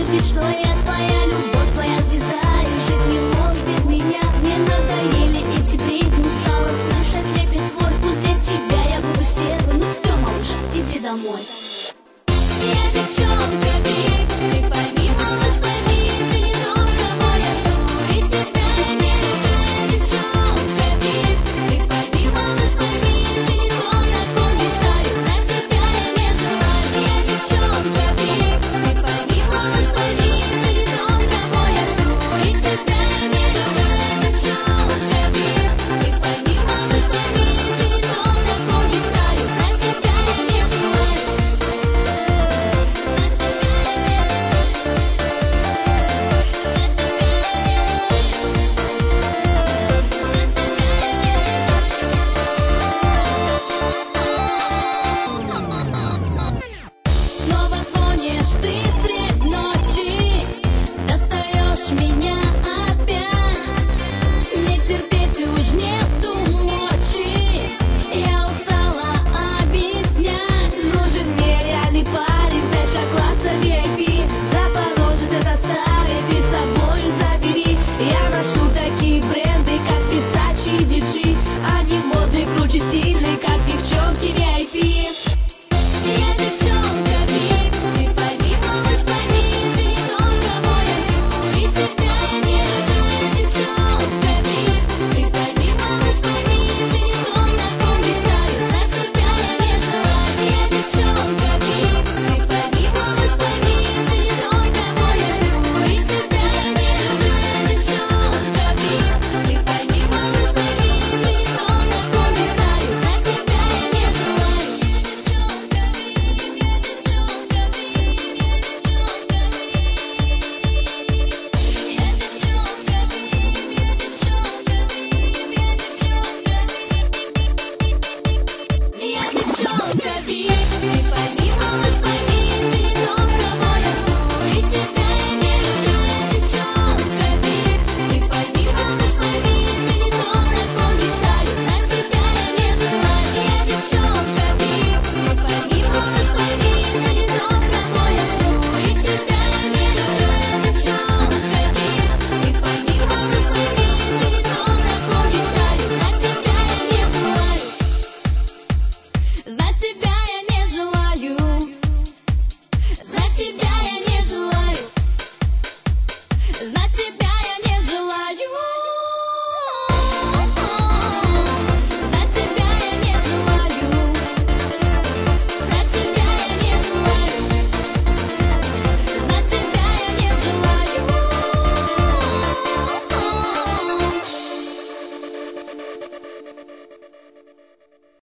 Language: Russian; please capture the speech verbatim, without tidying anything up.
Ведь что я твоя любовь, твоя звезда, и жить не можешь без меня. Мне надоели эти бредни, устала слышать лепет твой. Пусть для тебя я буду стервой, ну все, малыш, иди домой. Я девчонка, вип, ты пойми, малыш, пойми, ты не тот, кого я жду, и тебя не люблю. Я девчонка, вип, ты пойми, малыш, пойми, ты не тот, о ком мечтаю, знать тебя я не желаю. Я девчонка, вип, ты пойми, малыш, пойми, ты не тот, кого я жду, и тебя я не люблю. Я девчонка, вип, ты пойми, малыш, пойми, ты не тот, о ком мечтаю, знать тебя я не желаю. Снова звонишь ты средь ночи, достаешь меня опять. Не терпеть ты уж нету мочи, я устала объяснять. Нужен мне реальный парень, тачка класса ви ай пи. Запорожец это старый, ты с собою забери. Я ношу